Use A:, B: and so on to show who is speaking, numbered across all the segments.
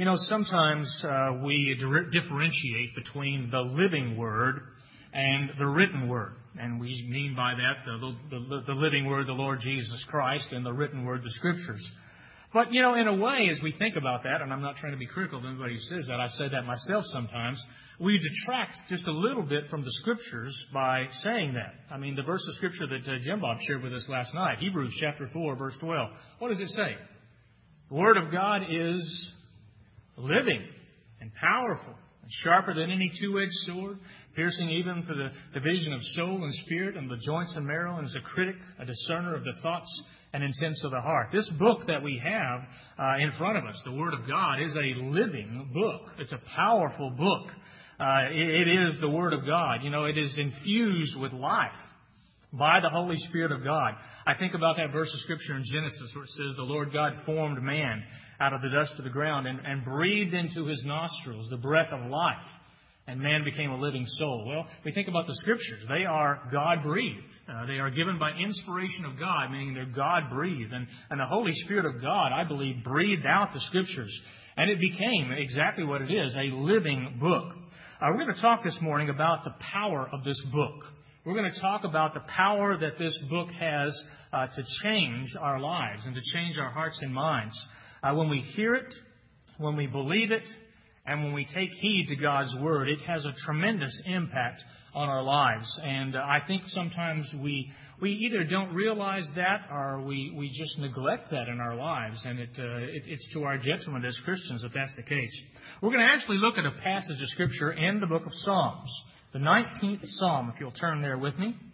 A: Sometimes we differentiate between the living Word and the written Word. And we mean by that the living Word, the Lord Jesus Christ, and the written Word, the Scriptures. But, in a way, as we think about that, and I'm not trying to be critical of anybody who says that, I say that myself sometimes, we detract just a little bit from the Scriptures by saying that. The verse of Scripture that Jim Bob shared with us last night, Hebrews chapter 4, verse 12. What does it say? The Word of God is living and powerful and sharper than any two-edged sword, piercing even to the division of soul and spirit and the joints and marrow, and is a critic, a discerner of the thoughts and intents of the heart. This book that we have in front of us, the Word of God, is a living book. It's a powerful book. It is the Word of God. It is infused with life by the Holy Spirit of God. I think about that verse of Scripture in Genesis where it says, the Lord God formed man out of the dust of the ground and breathed into his nostrils the breath of life, and man became a living soul. Well, we think about the Scriptures. They are God-breathed. They are given by inspiration of God, meaning they're God-breathed. And the Holy Spirit of God, I believe, breathed out the Scriptures. And it became exactly what it is, a living book. We're going to talk this morning about the power of this book. We're going to talk about the power that this book has to change our lives and to change our hearts and minds. When we hear it, when we believe it, and when we take heed to God's Word, it has a tremendous impact on our lives. And I think sometimes we either don't realize that or we just neglect that in our lives. And it's to our detriment as Christians if that's the case. We're going to actually look at a passage of Scripture in the book of Psalms. The 19th Psalm, if you'll turn there with me.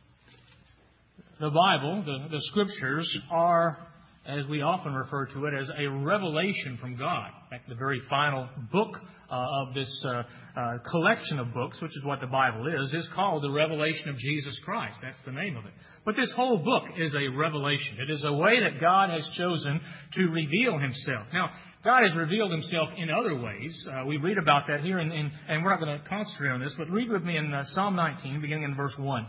A: The Bible, the Scriptures, are, as we often refer to it, as a revelation from God. In fact, the very final book of this collection of books, which is what the Bible is called the Revelation of Jesus Christ. That's the name of it. But this whole book is a revelation. It is a way that God has chosen to reveal Himself. Now, God has revealed Himself in other ways. We read about that here, and we're not going to concentrate on this, but read with me in Psalm 19, beginning in verse 1.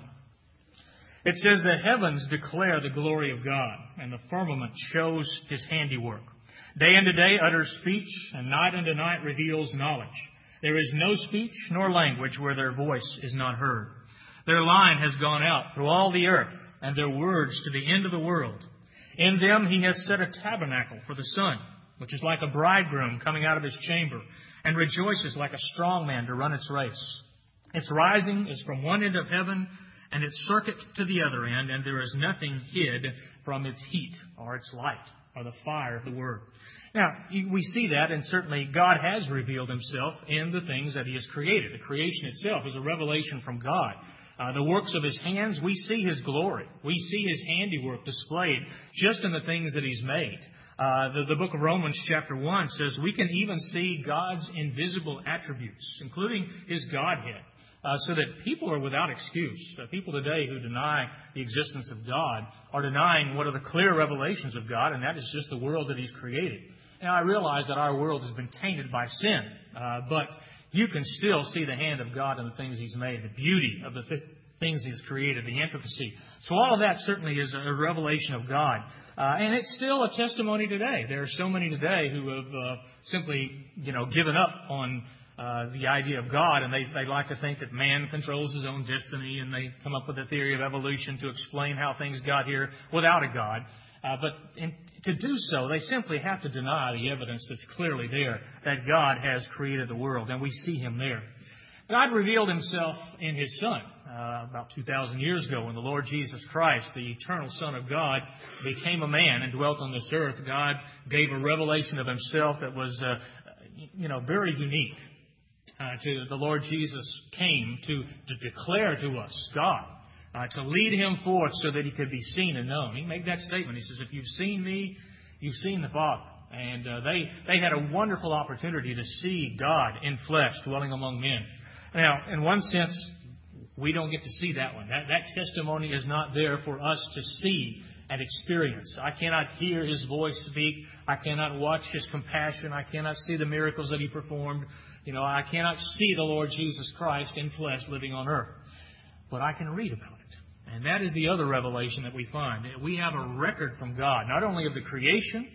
A: It says, the heavens declare the glory of God, and the firmament shows His handiwork. Day unto day utters speech, and night unto night reveals knowledge. There is no speech nor language where their voice is not heard. Their line has gone out through all the earth, and their words to the end of the world. In them He has set a tabernacle for the sun, which is like a bridegroom coming out of his chamber, and rejoices like a strong man to run its race. Its rising is from one end of heaven, and its circuit to the other end, and there is nothing hid from its heat, or its light, or the fire of the Word. Now, we see that, and certainly God has revealed Himself in the things that He has created. The creation itself is a revelation from God. The works of His hands, we see His glory. We see His handiwork displayed just in the things that He's made. The book of Romans chapter 1 says we can even see God's invisible attributes, including His Godhead, so that people are without excuse. People today who deny the existence of God are denying what are the clear revelations of God, and that is just the world that He's created. Now, I realize that our world has been tainted by sin, but you can still see the hand of God in the things He's made, the beauty of the things He's created, the intricacy. So all of that certainly is a revelation of God. And it's still a testimony today. There are so many today who have simply, given up on the idea of God, and they like to think that man controls his own destiny, and they come up with a theory of evolution to explain how things got here without a God. But to do so, they simply have to deny the evidence that's clearly there that God has created the world, and we see Him there. God revealed Himself in His Son about 2,000 years ago when the Lord Jesus Christ, the eternal Son of God, became a man and dwelt on this earth. God gave a revelation of Himself that was, very unique. To the Lord Jesus came to declare to us God, to lead Him forth so that He could be seen and known. He made that statement. He says, if you've seen me, you've seen the Father. And they had a wonderful opportunity to see God in flesh dwelling among men. Now, in one sense, we don't get to see that one. That testimony is not there for us to see and experience. I cannot hear His voice speak. I cannot watch His compassion. I cannot see the miracles that He performed. I cannot see the Lord Jesus Christ in flesh living on earth. But I can read about it. And that is the other revelation that we find. We have a record from God, not only of the creation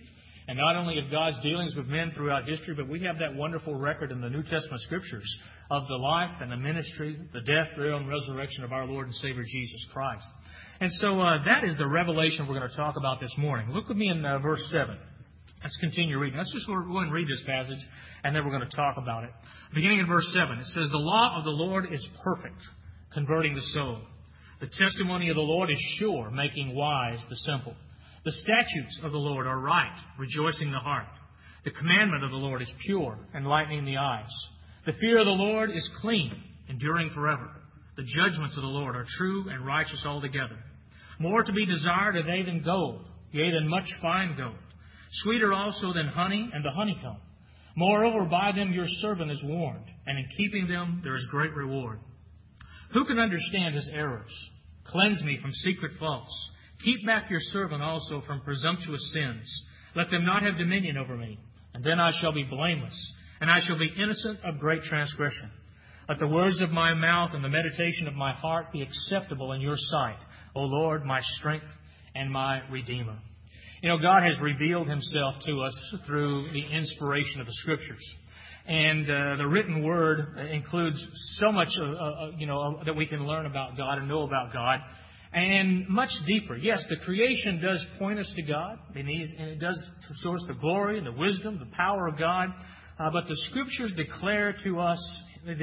A: And not only of God's dealings with men throughout history, but we have that wonderful record in the New Testament Scriptures of the life and the ministry, the death, burial, and resurrection of our Lord and Savior Jesus Christ. And so that is the revelation we're going to talk about this morning. Look with me in verse 7. Let's continue reading. Let's just go and read this passage, and then we're going to talk about it. Beginning in verse 7, it says, "The law of the Lord is perfect, converting the soul. The testimony of the Lord is sure, making wise the simple. The statutes of the Lord are right, rejoicing the heart. The commandment of the Lord is pure, enlightening the eyes. The fear of the Lord is clean, enduring forever. The judgments of the Lord are true and righteous altogether. More to be desired are they than gold, yea, than much fine gold. Sweeter also than honey and the honeycomb. Moreover, by them your servant is warned, and in keeping them there is great reward. Who can understand his errors? Cleanse me from secret faults. Keep back your servant also from presumptuous sins. Let them not have dominion over me. And then I shall be blameless, and I shall be innocent of great transgression. Let the words of my mouth and the meditation of my heart be acceptable in your sight, O Lord, my strength and my Redeemer." You know, God has revealed Himself to us through the inspiration of the Scriptures. And the written Word includes so much that we can learn about God and know about God. And much deeper. Yes, the creation does point us to God, and it does show us the glory and the wisdom, the power of God. But the Scriptures declare to us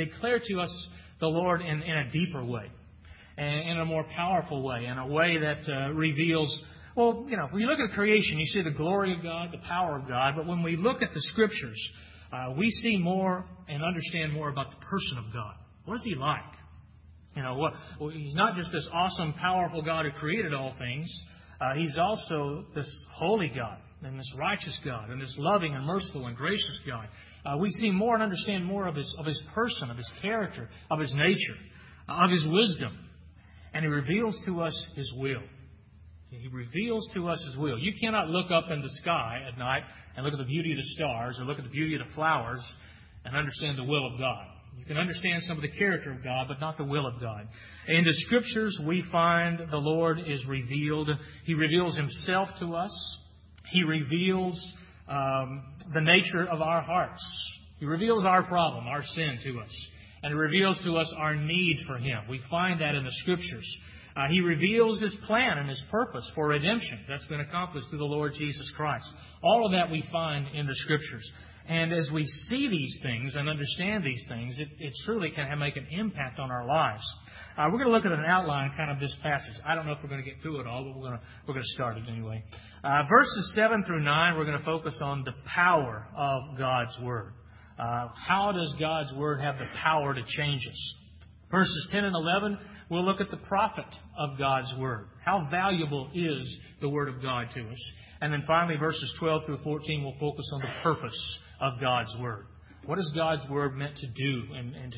A: the Lord in a deeper way, and in a more powerful way, in a way that reveals. Well, you know, when you look at creation, you see the glory of God, the power of God. But when we look at the Scriptures, we see more and understand more about the person of God. What is He like? You know, He's not just this awesome, powerful God who created all things. He's also this holy God, and this righteous God, and this loving and merciful and gracious God. We see more and understand more of His person, of His character, of His nature, of His wisdom. And He reveals to us His will. He reveals to us His will. You cannot look up in the sky at night and look at the beauty of the stars or look at the beauty of the flowers and understand the will of God. You can understand some of the character of God, but not the will of God. In the Scriptures, we find the Lord is revealed. He reveals Himself to us. He reveals the nature of our hearts. He reveals our problem, our sin to us. And He reveals to us our need for Him. We find that in the Scriptures. He reveals His plan and His purpose for redemption that's been accomplished through the Lord Jesus Christ. All of that we find in the Scriptures. And as we see these things and understand these things, it truly can make an impact on our lives. We're going to look at an outline kind of this passage. I don't know if we're going to get through it all, but we're going to start it anyway. Verses 7 through 9, we're going to focus on the power of God's Word. How does God's Word have the power to change us? Verses 10 and 11, we'll look at the profit of God's Word. How valuable is the Word of God to us? And then finally, verses 12 through 14, we'll focus on the purpose of God's Word. What is God's Word meant to do and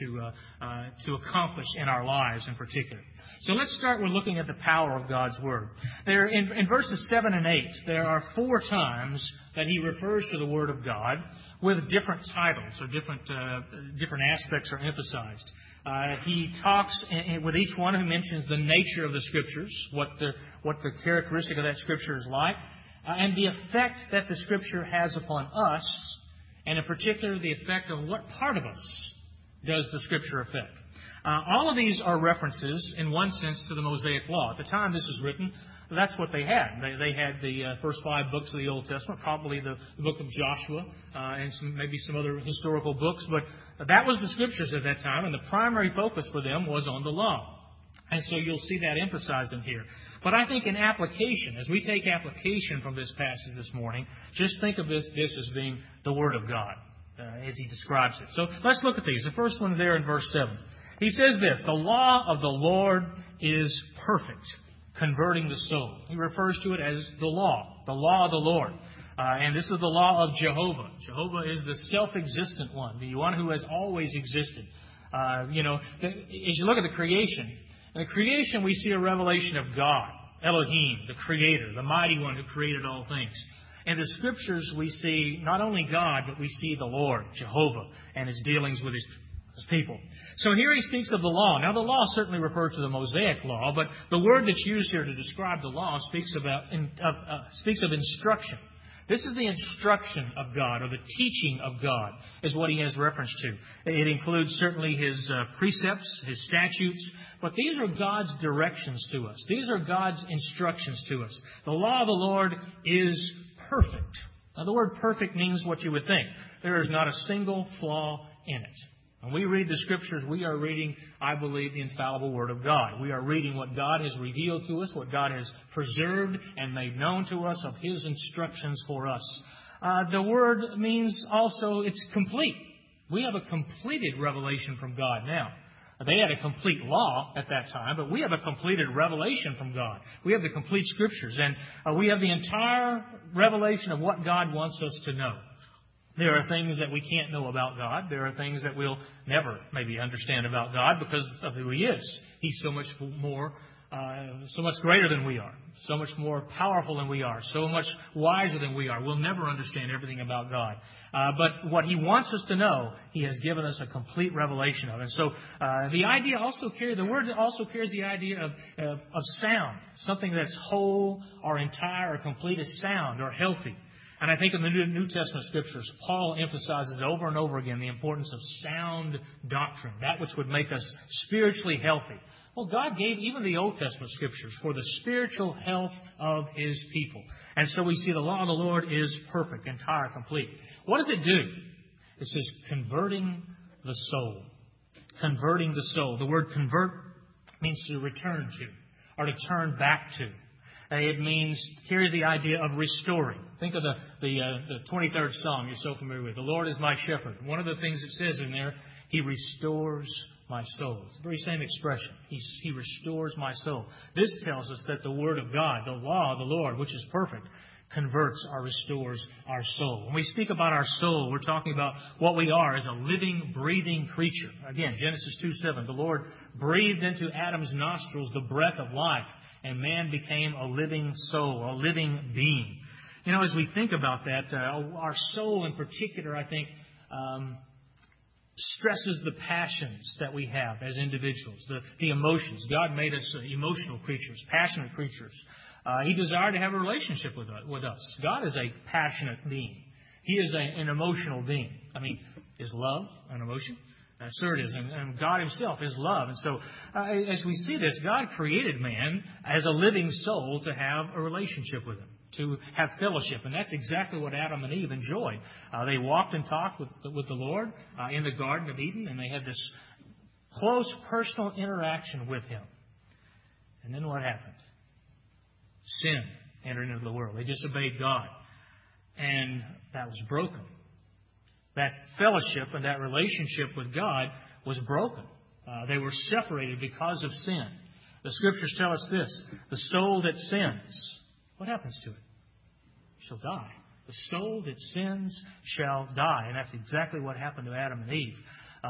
A: to accomplish in our lives in particular? So let's start with looking at the power of God's Word. There, in verses 7 and 8, there are 4 times that He refers to the Word of God with different titles or different aspects are emphasized. He talks with each one who mentions the nature of the Scriptures, what the characteristic of that Scripture is like, and the effect that the Scripture has upon us, and in particular the effect of what part of us does the Scripture affect. All of these are references, in one sense, to the Mosaic Law. At the time this was written, that's what they had. They had the first 5 books of the Old Testament, probably the book of Joshua, and maybe some other historical books, but that was the Scriptures at that time, and the primary focus for them was on the law. And so you'll see that emphasized in here. But I think in application, as we take application from this passage this morning, just think of this as being the Word of God, as he describes it. So let's look at these. The first one there in verse 7. He says this, "The law of the Lord is perfect, converting the soul." He refers to it as the law of the Lord. And this is the law of Jehovah. Jehovah is the self-existent one, the one who has always existed. As you look at the creation, in the creation we see a revelation of God, Elohim, the Creator, the mighty one who created all things. In the Scriptures we see not only God, but we see the Lord, Jehovah, and His dealings with His people. So here he speaks of the law. Now the law certainly refers to the Mosaic law, but the word that's used here to describe the law speaks of instruction. This is the instruction of God, or the teaching of God, is what he has reference to. It includes certainly his precepts, his statutes, but these are God's directions to us. These are God's instructions to us. The law of the Lord is perfect. Now, the word perfect means what you would think. There is not a single flaw in it. When we read the Scriptures, we are reading, I believe, the infallible Word of God. We are reading what God has revealed to us, what God has preserved and made known to us of His instructions for us. The Word means also it's complete. We have a completed revelation from God now. They had a complete law at that time, but we have a completed revelation from God. We have the complete Scriptures, and we have the entire revelation of what God wants us to know. There are things that we can't know about God. There are things that we'll never maybe understand about God because of who He is. He's so much more, so much greater than we are, so much more powerful than we are, so much wiser than we are. We'll never understand everything about God. But what He wants us to know, He has given us a complete revelation of. And so the idea also carries, the Word also carries the idea of sound, something that's whole or entire or complete is sound or healthy. And I think in the New Testament Scriptures, Paul emphasizes over and over again the importance of sound doctrine, that which would make us spiritually healthy. Well, God gave even the Old Testament Scriptures for the spiritual health of His people. And so we see the law of the Lord is perfect, entire, complete. What does it do? It says converting the soul. Converting the soul. The word convert means to return to or to turn back to. It means, carries the idea of restoring. Think of the 23rd Psalm you're so familiar with. The Lord is my shepherd. One of the things it says in there, He restores my soul. It's the very same expression. He restores my soul. This tells us that the Word of God, the law of the Lord, which is perfect, converts or restores our soul. When we speak about our soul, we're talking about what we are as a living, breathing creature. Again, Genesis 2:7, the Lord breathed into Adam's nostrils the breath of life, and man became a living soul, a living being. You know, as we think about that, our soul in particular, I think, stresses the passions that we have as individuals, the emotions. God made us emotional creatures, passionate creatures. He desired to have a relationship with us. God is a passionate being. He is an emotional being. I mean, is love an emotion? Sure it is. And God Himself is love. And so, as we see this, God created man as a living soul to have a relationship with Him, to have fellowship. And that's exactly what Adam and Eve enjoyed. They walked and talked with the Lord in the Garden of Eden, and they had this close personal interaction with Him. And then what happened? Sin entered into the world. They disobeyed God. And that was broken. That fellowship and that relationship with God was broken. They were separated because of sin. The Scriptures tell us this: the soul that sins, what happens to it? It shall die. The soul that sins shall die. And that's exactly what happened to Adam and Eve.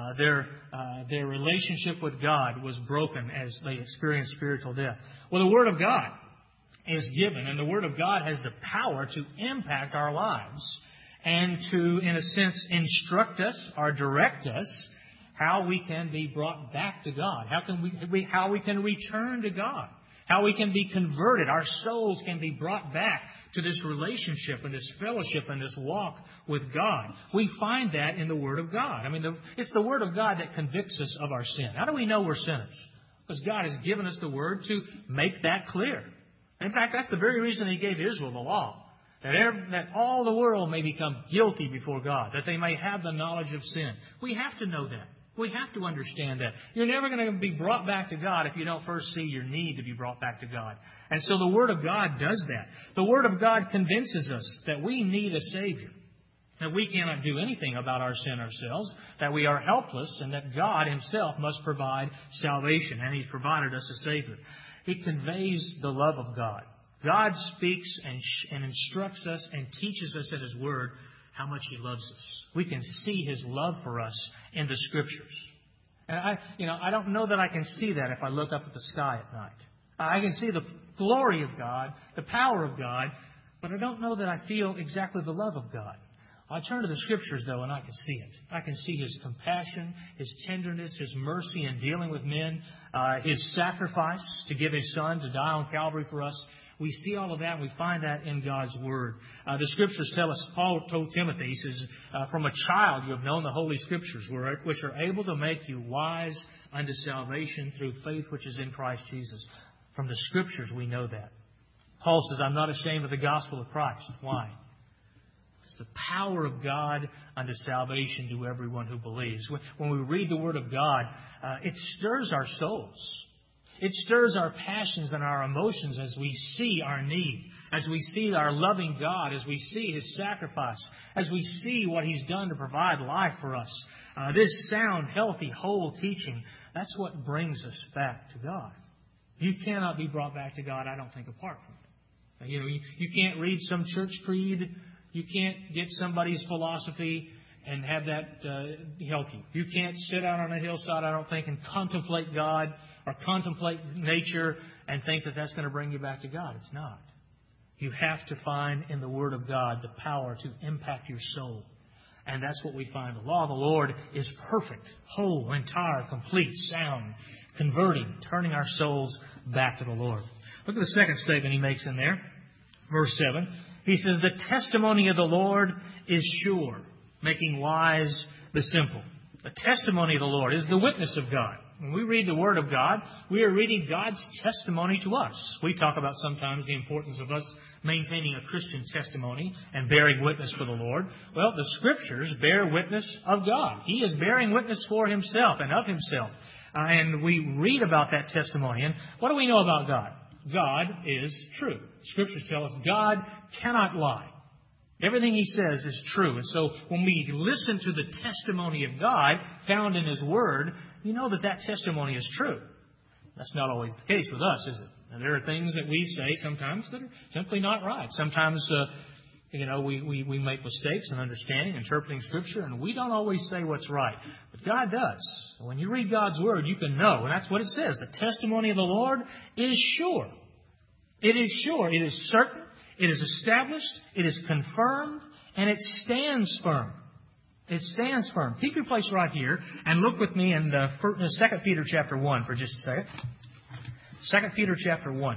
A: Their relationship with God was broken as they experienced spiritual death. Well, the Word of God is given, and the Word of God has the power to impact our lives and to, in a sense, instruct us or direct us how we can be brought back to God, how we can return to God, how we can be converted. Our souls can be brought back to this relationship and this fellowship and this walk with God. We find that in the Word of God. I mean, it's the Word of God that convicts us of our sin. How do we know we're sinners? Because God has given us the Word to make that clear. In fact, that's the very reason He gave Israel the law. That all the world may become guilty before God, that they may have the knowledge of sin. We have to know that. We have to understand that. You're never going to be brought back to God if you don't first see your need to be brought back to God. And so the Word of God does that. The Word of God convinces us that we need a Savior, that we cannot do anything about our sin ourselves, that we are helpless, and that God Himself must provide salvation, and He's provided us a Savior. It conveys the love of God. God speaks and instructs us and teaches us in His Word how much He loves us. We can see His love for us in the Scriptures. And I don't know that I can see that if I look up at the sky at night. I can see the glory of God, the power of God, but I don't know that I feel exactly the love of God. I turn to the Scriptures, though, and I can see it. I can see His compassion, His tenderness, His mercy in dealing with men, His sacrifice to give His Son to die on Calvary for us. We see all of that, and we find that in God's Word. The Scriptures tell us, Paul told Timothy, he says, from a child you have known the Holy Scriptures, which are able to make you wise unto salvation through faith which is in Christ Jesus. From the Scriptures we know that. Paul says, I'm not ashamed of the gospel of Christ. Why? It's the power of God unto salvation to everyone who believes. When we read the Word of God, it stirs our souls. It stirs our passions and our emotions as we see our need, as we see our loving God, as we see His sacrifice, as we see what He's done to provide life for us. This sound, healthy, whole teaching, that's what brings us back to God. You cannot be brought back to God, I don't think, apart from it. You can't read some church creed. You can't get somebody's philosophy and have that help you. You can't sit out on a hillside, I don't think, and contemplate God or contemplate nature and think that that's going to bring you back to God. It's not. You have to find in the Word of God the power to impact your soul. And that's what we find. The law of the Lord is perfect, whole, entire, complete, sound, converting, turning our souls back to the Lord. Look at the second statement he makes in there. Verse 7. He says, the testimony of the Lord is sure, making wise the simple. The testimony of the Lord is the witness of God. When we read the Word of God, we are reading God's testimony to us. We talk about sometimes the importance of us maintaining a Christian testimony and bearing witness for the Lord. Well, the Scriptures bear witness of God. He is bearing witness for Himself and of Himself. And we read about that testimony. And what do we know about God? God is true. Scriptures tell us God cannot lie. Everything He says is true. And so when we listen to the testimony of God found in His Word, you know that that testimony is true. That's not always the case with us, is it? And there are things that we say sometimes that are simply not right. Sometimes, we make mistakes in understanding, interpreting Scripture, and we don't always say what's right. But God does. When you read God's Word, you can know. And that's what it says. The testimony of the Lord is sure. It is sure. It is certain. It is established. It is confirmed. And it stands firm. It stands firm. Keep your place right here and look with me in 2 Peter chapter 1 for just a second. 2 Peter chapter 1.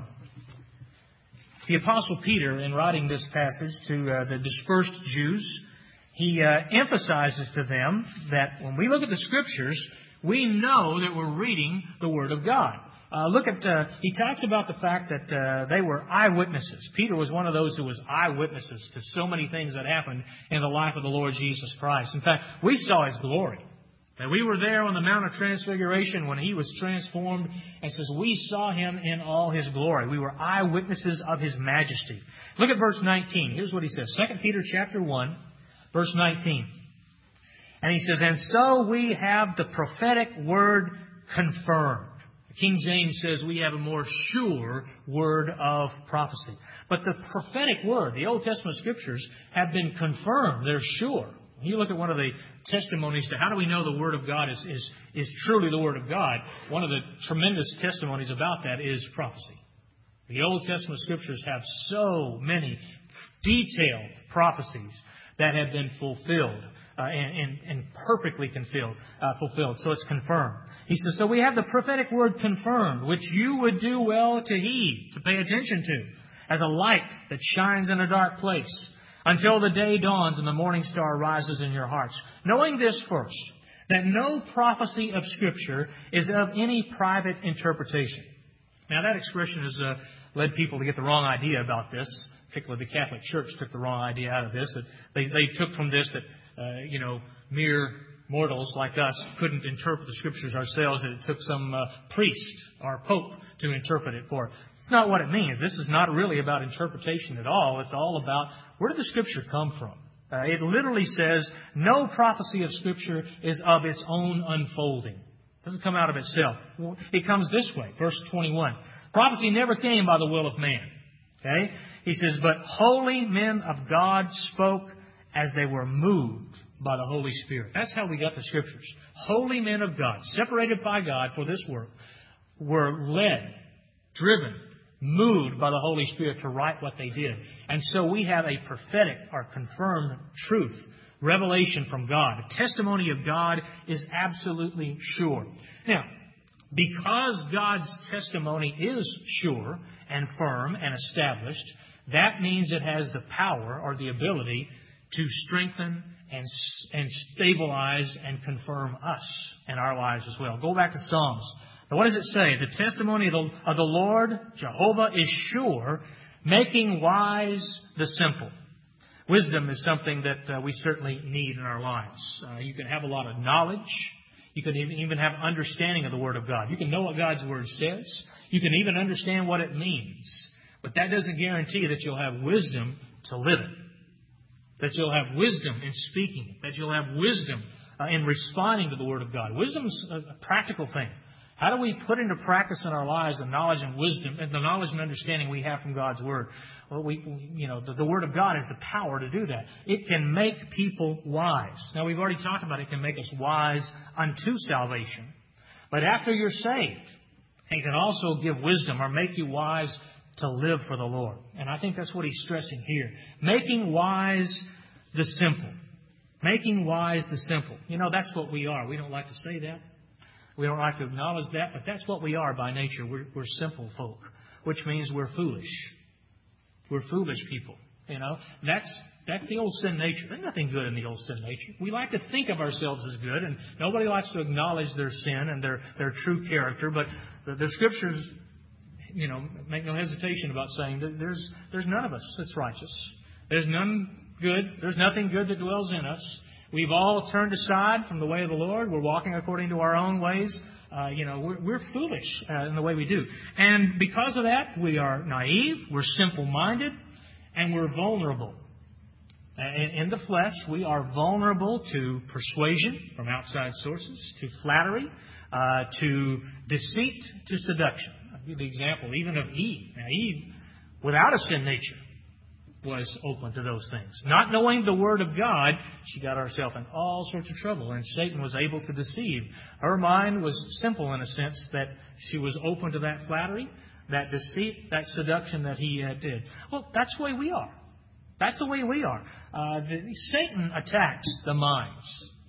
A: The Apostle Peter, in writing this passage to the dispersed Jews, he emphasizes to them that when we look at the Scriptures, we know that we're reading the Word of God. He talks about the fact that they were eyewitnesses. Peter was one of those who was eyewitnesses to so many things that happened in the life of the Lord Jesus Christ. In fact, we saw His glory. And we were there on the Mount of Transfiguration when He was transformed. And says we saw Him in all His glory. We were eyewitnesses of His majesty. Look at verse 19. Here's what he says. 2 Peter chapter 1, verse 19. And he says, and so we have the prophetic word confirmed. King James says we have a more sure word of prophecy. But the prophetic word, the Old Testament Scriptures, have been confirmed. They're sure. When you look at one of the testimonies to how do we know the Word of God is truly the Word of God, one of the tremendous testimonies about that is prophecy. The Old Testament Scriptures have so many detailed prophecies that have been fulfilled and perfectly fulfilled. So it's confirmed. He says, so we have the prophetic word confirmed, which you would do well to heed, to pay attention to, as a light that shines in a dark place, until the day dawns and the morning star rises in your hearts. Knowing this first, that no prophecy of Scripture is of any private interpretation. Now that expression has led people to get the wrong idea about this. Particularly the Catholic Church took the wrong idea out of this. That they took from this that, mere mortals like us couldn't interpret the Scriptures ourselves, that it took some priest or pope to interpret it for it. It's not what it means. This is not really about interpretation at all. It's all about where did the Scripture come from? It literally says no prophecy of Scripture is of its own unfolding. It doesn't come out of itself. It comes this way, verse 21. Prophecy never came by the will of man. Okay? He says, but holy men of God spoke as they were moved by the Holy Spirit. That's how we got the Scriptures. Holy men of God, separated by God for this work, were led, driven, moved by the Holy Spirit to write what they did. And so we have a prophetic or confirmed truth, revelation from God. The testimony of God is absolutely sure. Now, Because God's testimony is sure and firm and established, that means it has the power or the ability to strengthen and stabilize and confirm us in our lives as well. Go back to Psalms. Now, what does it say? The testimony of the Lord, Jehovah, is sure, making wise the simple. Wisdom is something that we certainly need in our lives. You can have a lot of knowledge. You can even have understanding of the Word of God. You can know what God's Word says. You can even understand what it means. But that doesn't guarantee that you'll have wisdom to live it. That you'll have wisdom in speaking it. That you'll have wisdom in responding to the Word of God. Wisdom's a practical thing. How do we put into practice in our lives the knowledge and wisdom and the knowledge and understanding we have from God's Word? Well, the Word of God has the power to do that. It can make people wise. Now, we've already talked about it can make us wise unto salvation. But after you're saved, it can also give wisdom or make you wise to live for the Lord. And I think that's what he's stressing here. Making wise the simple. Making wise the simple. That's what we are. We don't like to say that. We don't like to acknowledge that, but that's what we are by nature. We're simple folk, which means we're foolish. We're foolish people. That's the old sin nature. There's nothing good in the old sin nature. We like to think of ourselves as good, and nobody likes to acknowledge their sin and their true character. But the Scriptures, make no hesitation about saying that there's none of us that's righteous. There's none good. There's nothing good that dwells in us. We've all turned aside from the way of the Lord. We're walking according to our own ways. We're foolish in the way we do. And because of that, we are naive, we're simple-minded, and we're vulnerable. In the flesh, we are vulnerable to persuasion from outside sources, to flattery, to deceit, to seduction. I'll give you the example even of Eve. Now, Eve, without a sin nature, was open to those things. Not knowing the Word of God, she got herself in all sorts of trouble, and Satan was able to deceive. Her mind was simple in a sense that she was open to that flattery, that deceit, that seduction that he did. Well, that's the way we are. That's the way we are. Satan attacks the minds.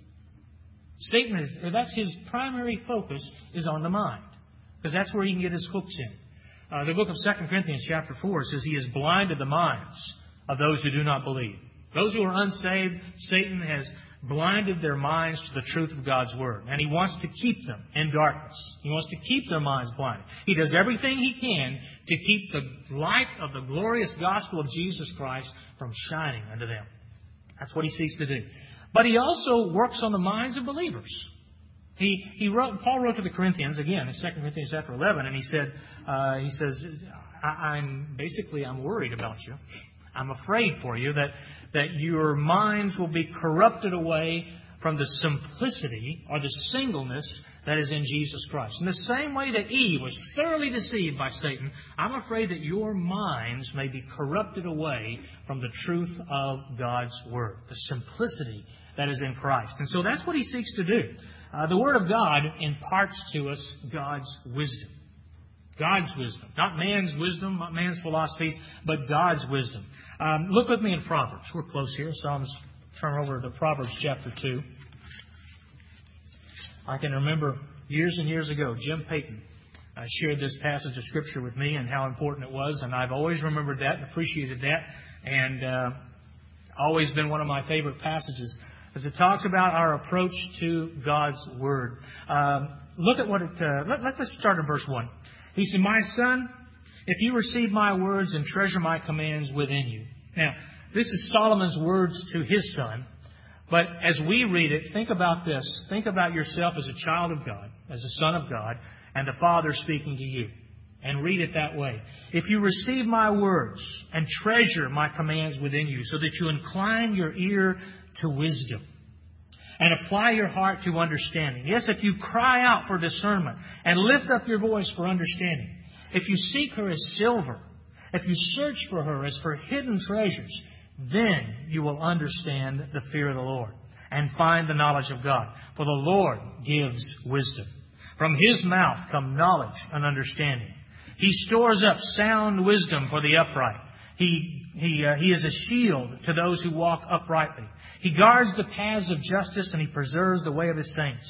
A: That's his primary focus is on the mind, because that's where he can get his hooks in. The book of 2 Corinthians chapter 4 says he has blinded the minds of those who do not believe. Those who are unsaved, Satan has blinded their minds to the truth of God's Word. And he wants to keep them in darkness. He wants to keep their minds blinded. He does everything he can to keep the light of the glorious gospel of Jesus Christ from shining unto them. That's what he seeks to do. But he also works on the minds of believers. Paul wrote to the Corinthians, again, in 2 Corinthians chapter 11, and he says, I'm worried about you. I'm afraid for you that your minds will be corrupted away from the simplicity or the singleness that is in Jesus Christ. In the same way that Eve was thoroughly deceived by Satan, I'm afraid that your minds may be corrupted away from the truth of God's Word, the simplicity that is in Christ. And so that's what he seeks to do. The Word of God imparts to us God's wisdom. God's wisdom. Not man's wisdom, not man's philosophies, but God's wisdom. Look with me in Proverbs. We're close here. Psalms, turn over to Proverbs chapter 2. I can remember years and years ago, Jim Payton shared this passage of Scripture with me and how important it was. And I've always remembered that and appreciated that. And always been one of my favorite passages, as it talks about our approach to God's Word. Look at what it... Let's start in verse 1. He said, "My son, if you receive my words and treasure my commands within you." Now, this is Solomon's words to his son. But as we read it, think about this. Think about yourself as a child of God, as a son of God, and the Father speaking to you. And read it that way. "If you receive my words and treasure my commands within you, so that you incline your ear to wisdom and apply your heart to understanding." Yes, if you cry out for discernment and lift up your voice for understanding. "If you seek her as silver, if you search for her as for hidden treasures, then you will understand the fear of the Lord and find the knowledge of God. For the Lord gives wisdom. From His mouth come knowledge and understanding. He stores up sound wisdom for the upright. He is a shield to those who walk uprightly. He guards the paths of justice, and He preserves the way of His saints.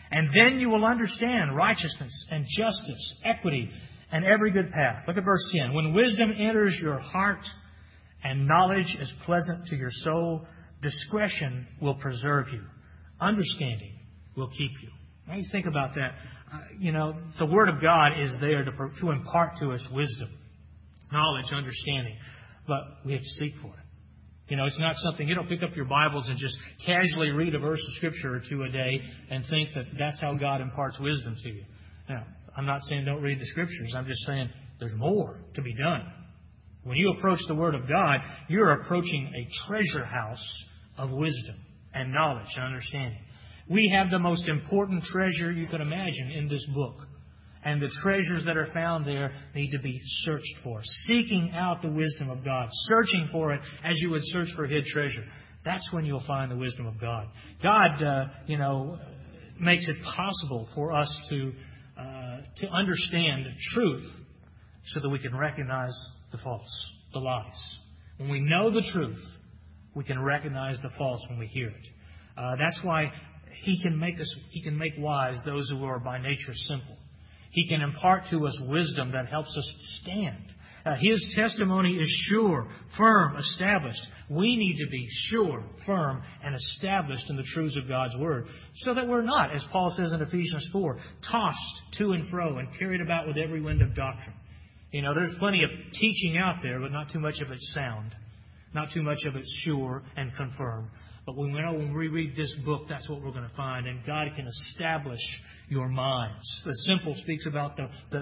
A: And then you will understand righteousness and justice, equity, and every good path. Look at verse 10. When wisdom enters your heart and knowledge is pleasant to your soul, discretion will preserve you. Understanding will keep you. Now you think about that. The Word of God is there to impart to us wisdom, knowledge, understanding. But we have to seek for it. It's not something, you don't pick up your Bibles and just casually read a verse of Scripture or two a day and think that that's how God imparts wisdom to you. Now, I'm not saying don't read the Scriptures. I'm just saying there's more to be done. When you approach the Word of God, you're approaching a treasure house of wisdom and knowledge and understanding. We have the most important treasure you can imagine in this book. And the treasures that are found there need to be searched for. Seeking out the wisdom of God. Searching for it as you would search for hid treasure. That's when you'll find the wisdom of God. God, makes it possible for us to understand truth so that we can recognize the false, the lies. When we know the truth, we can recognize the false when we hear it. That's why He can make wise those who are by nature simple. He can impart to us wisdom that helps us stand. His testimony is sure, firm, established. We need to be sure, firm, and established in the truths of God's Word, so that we're not, as Paul says in Ephesians 4, tossed to and fro and carried about with every wind of doctrine. There's plenty of teaching out there, but not too much of it's sound. Not too much of it's sure and confirmed. But we know when we read this book, that's what we're going to find. And God can establish your minds. The simple speaks about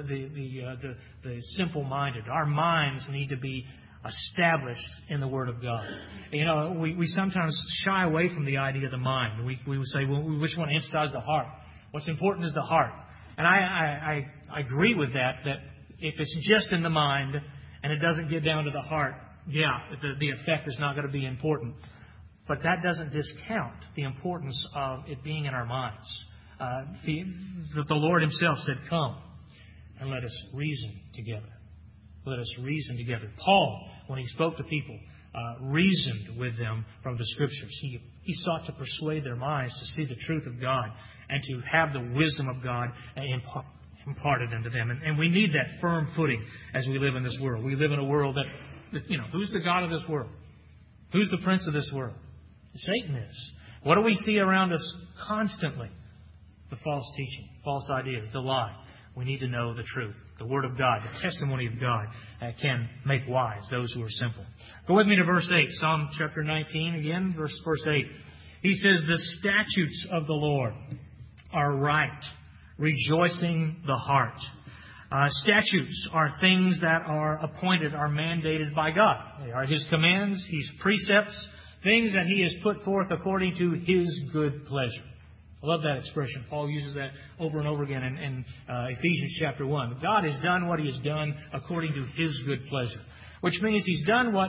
A: the simple-minded. Our minds need to be established in the Word of God. We sometimes shy away from the idea of the mind. We would say, well, we just want to emphasize the heart. What's important is the heart. And I agree with that if it's just in the mind and it doesn't get down to the heart, the effect is not going to be important. But that doesn't discount the importance of it being in our minds. The Lord Himself said, "Come and let us reason together." Let us reason together. Paul, when he spoke to people, reasoned with them from the Scriptures. He sought to persuade their minds to see the truth of God and to have the wisdom of God imparted into them. And we need that firm footing as we live in this world. We live in a world that, who's the God of this world? Who's the prince of this world? Satan is. What do we see around us constantly? The false teaching, false ideas, the lie. We need to know the truth. The Word of God, the testimony of God can make wise those who are simple. Go with me to verse 8. Psalm chapter 19 again, verse 8. He says, "The statutes of the Lord are right, rejoicing the heart." Statutes are things that are appointed, are mandated by God. They are His commands, His precepts, things that He has put forth according to His good pleasure. I love that expression. Paul uses that over and over again in Ephesians chapter 1. God has done what He has done according to His good pleasure, which means He's done what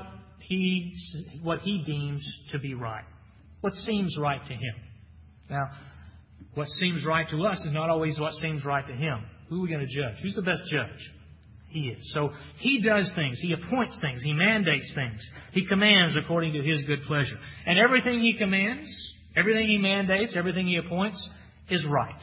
A: He deems to be right, what seems right to Him. Now, what seems right to us is not always what seems right to Him. Who are we going to judge? Who's the best judge? He is. So He does things. He appoints things. He mandates things. He commands according to His good pleasure. And everything He commands, everything He mandates, everything He appoints is right.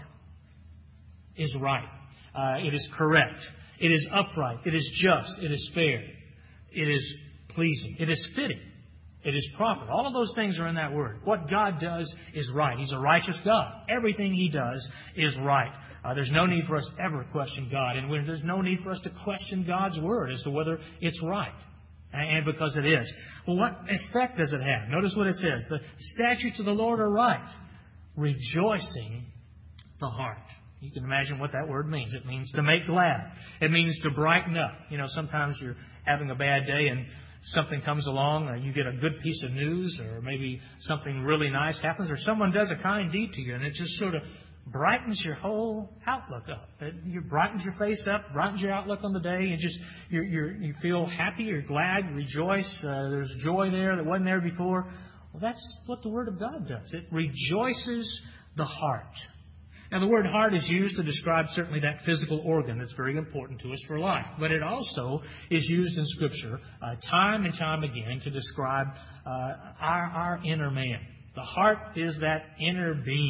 A: Is right. It is correct. It is upright. It is just. It is fair. It is pleasing. It is fitting. It is proper. All of those things are in that word. What God does is right. He's a righteous God. Everything He does is right. There's no need for us to ever question God. And there's no need for us to question God's Word as to whether it's right. And because it is. Well, what effect does it have? Notice what it says. The statutes of the Lord are right, rejoicing the heart. You can imagine what that word means. It means to make glad. It means to brighten up. Sometimes you're having a bad day and something comes along, or you get a good piece of news, or maybe something really nice happens, or someone does a kind deed to you, and it just sort of brightens your whole outlook up. It brightens your face up, brightens your outlook on the day, and you feel happy, you're glad, you rejoice. There's joy there that wasn't there before. Well, that's what the Word of God does. It rejoices the heart. Now, the word heart is used to describe certainly that physical organ that's very important to us for life. But it also is used in Scripture time and time again to describe our inner man. The heart is that inner being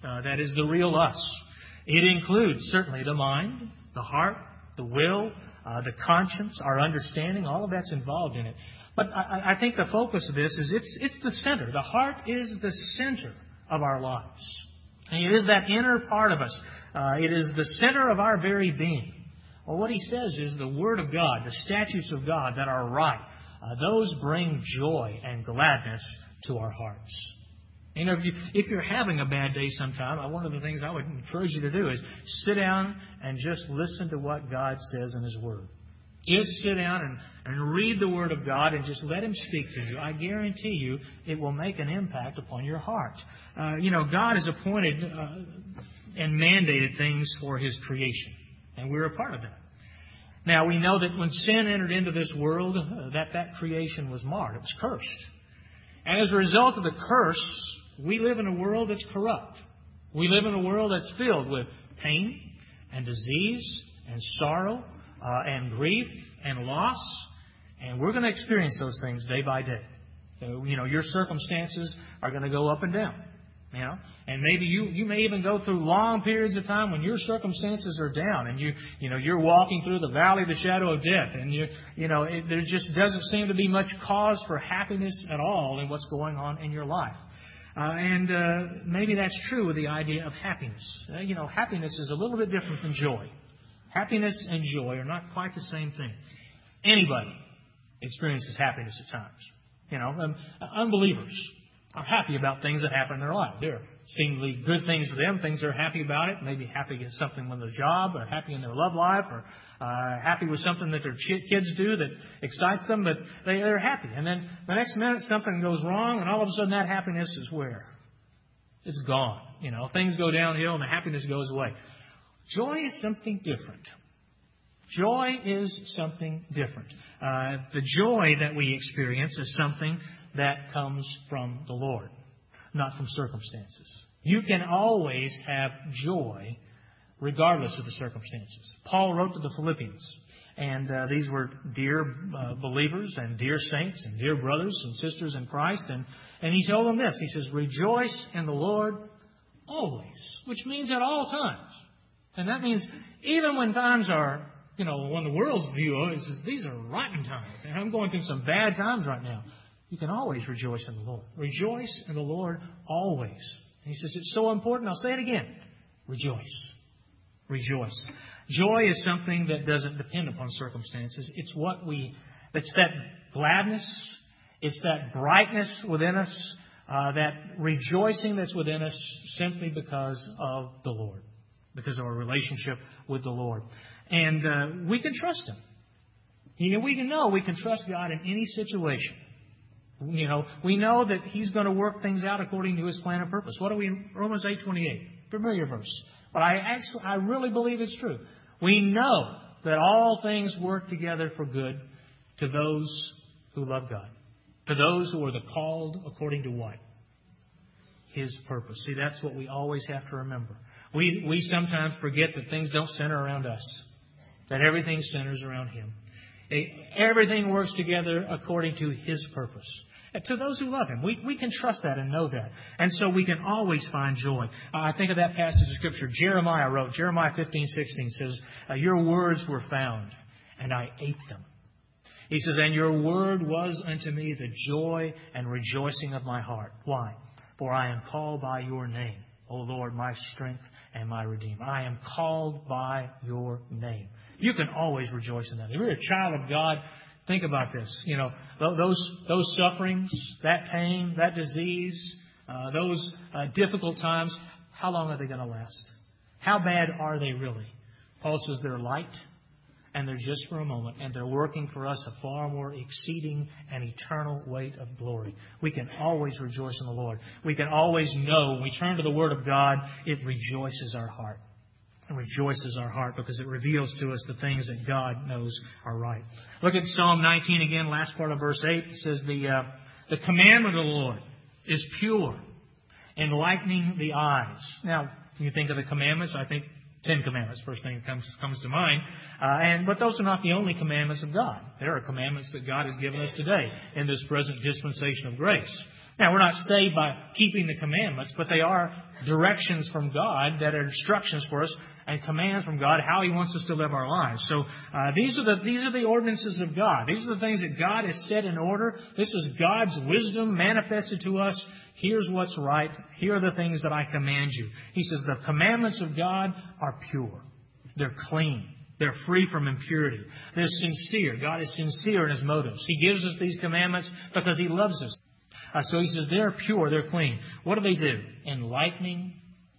A: That is the real us. It includes certainly the mind, the heart, the will, the conscience, our understanding. All of that's involved in it. But I think the focus of this is it's the center. The heart is the center of our lives. And it is that inner part of us. It is the center of our very being. Well, what he says is the Word of God, the statutes of God that are right, those bring joy and gladness to our hearts. You know, if you're having a bad day sometime, one of the things I would encourage you to do is sit down and just listen to what God says in His Word. Just sit down and read the Word of God and just let Him speak to you. I guarantee you it will make an impact upon your heart. God has appointed and mandated things for His creation, and we're a part of that. Now, we know that when sin entered into this world, that creation was marred. It was cursed. And as a result of the curse, we live in a world that's corrupt. We live in a world that's filled with pain and disease and sorrow and grief and loss. And we're going to experience those things day by day. So, your circumstances are going to go up and down. And maybe you may even go through long periods of time when your circumstances are down and you're walking through the valley of the shadow of death, and there just doesn't seem to be much cause for happiness at all in what's going on in your life. And maybe that's true with the idea of happiness. Happiness is a little bit different than joy. Happiness and joy are not quite the same thing. Anybody experiences happiness at times. Unbelievers are happy about things that happen in their life. There are seemingly good things for them, things they're happy about it. Maybe happy with something with their job, or happy in their love life, or happy with something that their kids do that excites them, but they're happy. And then the next minute something goes wrong, and all of a sudden that happiness is where? It's gone. Things go downhill and the happiness goes away. Joy is something different. Joy is something different. The joy that we experience is something that comes from the Lord, not from circumstances. You can always have joy regardless of the circumstances. Paul wrote to the Philippians, and these were dear believers and dear saints and dear brothers and sisters in Christ, and he told them this. He says, "Rejoice in the Lord always," which means at all times. And that means even when times are, when the world's view of it is these are rotten times, and I'm going through some bad times right now, you can always rejoice in the Lord. Rejoice in the Lord always. And he says it's so important. I'll say it again. Rejoice. Rejoice. Joy is something that doesn't depend upon circumstances. It's that gladness. It's that brightness within us. That rejoicing that's within us simply because of the Lord. Because of our relationship with the Lord. And we can trust Him. We can trust God in any situation. We know that He's going to work things out according to His plan and purpose. What do we? Romans 8:28, familiar verse. But I really believe it's true. We know that all things work together for good to those who love God, to those who are the called according to what? His purpose. See, that's what we always have to remember. We sometimes forget that things don't center around us, that everything centers around Him. Everything works together according to His purpose. To those who love Him. We can trust that and know that. And so we can always find joy. I think of that passage of Scripture Jeremiah wrote. Jeremiah 15:16 says, "Your words were found, and I ate them." He says, "And your word was unto me the joy and rejoicing of my heart." Why? "For I am called by your name, O Lord, my strength and my Redeemer." I am called by your name. You can always rejoice in that. If you're a child of God, think about this. Those sufferings, that pain, that disease, those difficult times, how long are they going to last? How bad are they really? Paul says they're light and they're just for a moment, and they're working for us a far more exceeding and eternal weight of glory. We can always rejoice in the Lord. We can always know when we turn to the Word of God, it rejoices our heart. It rejoices our heart because it reveals to us the things that God knows are right. Look at Psalm 19 again, last part of verse 8. It says, the commandment of the Lord is pure, enlightening the eyes. Now, when you think of the commandments, I think 10 commandments, first thing that comes to mind. But those are not the only commandments of God. There are commandments that God has given us today in this present dispensation of grace. Now, we're not saved by keeping the commandments, but they are directions from God that are instructions for us and commands from God how He wants us to live our lives. So these are the ordinances of God. These are the things that God has set in order. This is God's wisdom manifested to us. Here's what's right. Here are the things that I command you. He says the commandments of God are pure. They're clean. They're free from impurity. They're sincere. God is sincere in His motives. He gives us these commandments because He loves us. So He says they're pure, they're clean. What do? Enlightening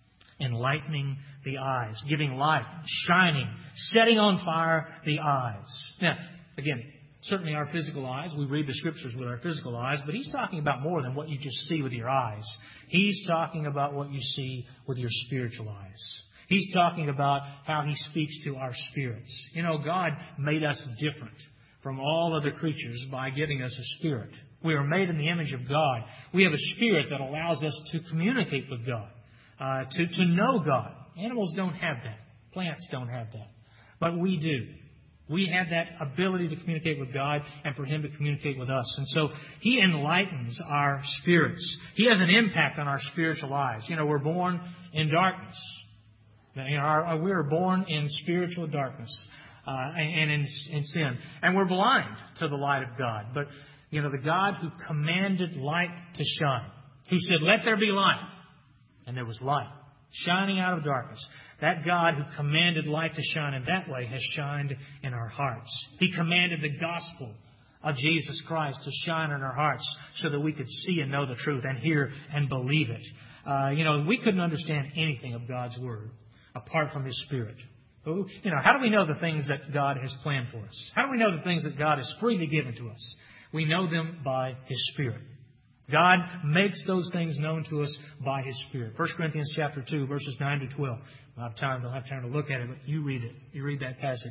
A: the eyes, giving light, shining, setting on fire the eyes. Now, again, certainly our physical eyes, we read the Scriptures with our physical eyes, but He's talking about more than what you just see with your eyes. He's talking about what you see with your spiritual eyes. He's talking about how He speaks to our spirits. You know, God made us different from all other creatures by giving us a spirit. We are made in the image of God. We have a spirit that allows us to communicate with God, to know God. Animals don't have that. Plants don't have that. But we do. We have that ability to communicate with God and for Him to communicate with us. And so He enlightens our spirits. He has an impact on our spiritual lives. You know, we're born in darkness. We are born in spiritual darkness and in sin. And we're blind to the light of God. But, you know, the God who commanded light to shine, who said, "Let there be light," and there was light shining out of darkness. That God who commanded light to shine in that way has shined in our hearts. He commanded the gospel of Jesus Christ to shine in our hearts so that we could see and know the truth and hear and believe it. We couldn't understand anything of God's Word apart from His Spirit. How do we know the things that God has planned for us? How do we know the things that God has freely given to us? We know them by His Spirit. God makes those things known to us by His Spirit. 1 Corinthians chapter 2, verses 9 to 12. Don't have time to look at it, but you read it. You read that passage.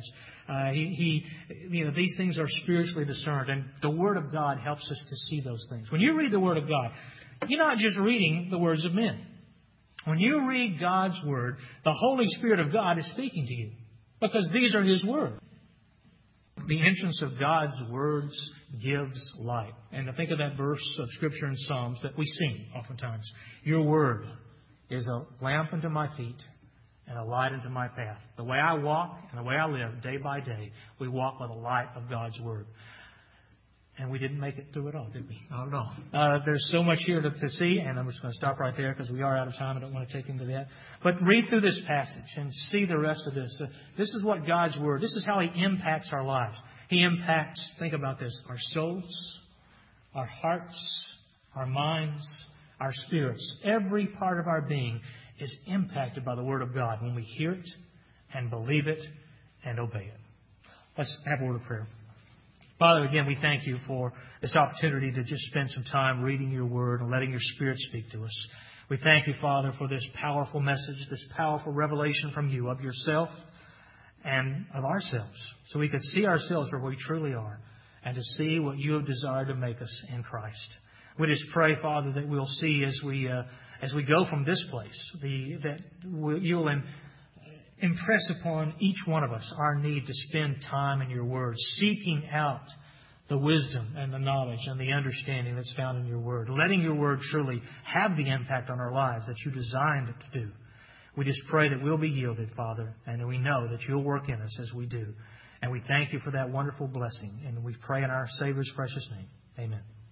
A: These things are spiritually discerned, and the Word of God helps us to see those things. When you read the Word of God, you're not just reading the words of men. When you read God's Word, the Holy Spirit of God is speaking to you, because these are His words. The entrance of God's words gives light. And to think of that verse of Scripture in Psalms that we sing oftentimes. Your Word is a lamp unto my feet and a light unto my path. The way I walk and the way I live day by day, we walk by the light of God's Word. And we didn't make it through it all, did we? Not at all. There's so much here to see, and I'm just going to stop right there because we are out of time. I don't want to take into that. But read through this passage and see the rest of this. This is what God's Word, this is how He impacts our lives. He impacts, think about this, our souls, our hearts, our minds, our spirits. Every part of our being is impacted by the Word of God when we hear it and believe it and obey it. Let's have a word of prayer. Father, again, we thank You for this opportunity to just spend some time reading Your Word and letting Your Spirit speak to us. We thank You, Father, for this powerful message, this powerful revelation from You of Yourself and of ourselves, so we could see ourselves for what we truly are and to see what You have desired to make us in Christ. We just pray, Father, that we'll see as we go from this place, that You'll impress upon each one of us our need to spend time in Your Word, seeking out the wisdom and the knowledge and the understanding that's found in Your Word, letting Your Word truly have the impact on our lives that You designed it to do. We just pray that we'll be yielded, Father, and we know that You'll work in us as we do. And we thank You for that wonderful blessing, and we pray in our Savior's precious name. Amen.